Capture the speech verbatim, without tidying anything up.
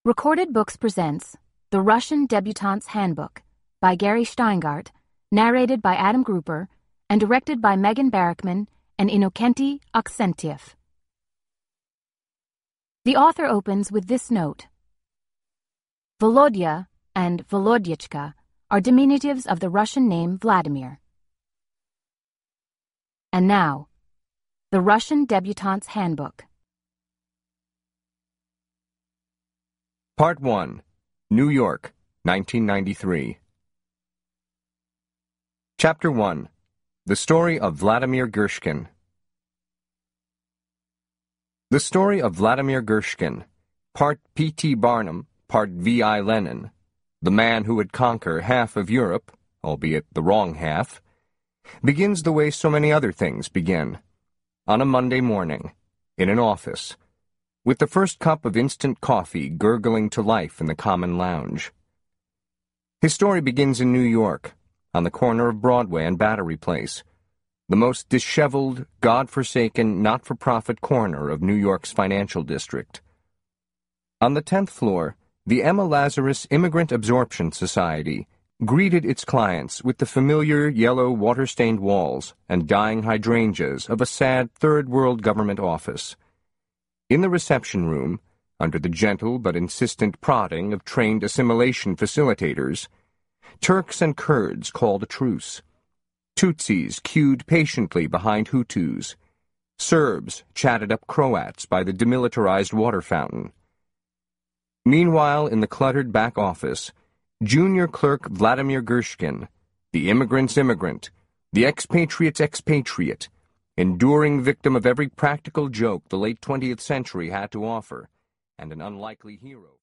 Recorded Books presents The Russian Debutante's Handbook by Gary Steingart, narrated by Adam Gruper, and directed by Megan Barrickman and Innokenty Aksentiev. The author opens with this note. Volodya and Volodyichka are diminutives of the Russian name Vladimir. And now, The Russian Debutante's Handbook. Part one. New York, nineteen ninety-three. Chapter one. The Story of Vladimir Gershkin. The Story of Vladimir Gershkin, part P T Barnum, part V I Lenin, the man who would conquer half of Europe, albeit the wrong half, begins the way so many other things begin, on a Monday morning, in an office, with the first cup of instant coffee gurgling to life in the common lounge. His story begins in New York, on the corner of Broadway and Battery Place, the most disheveled, God-forsaken, not-for-profit corner of New York's financial district. On the tenth floor, the Emma Lazarus Immigrant Absorption Society greeted its clients with the familiar yellow water-stained walls and dying hydrangeas of a sad third-world government office. In the reception room, under the gentle but insistent prodding of trained assimilation facilitators, Turks and Kurds called a truce. Tutsis queued patiently behind Hutus. Serbs chatted up Croats by the demilitarized water fountain. Meanwhile, in the cluttered back office, junior clerk Vladimir Gershkin, the immigrant's immigrant, the expatriate's expatriate, enduring victim of every practical joke the late twentieth century had to offer, and an unlikely hero.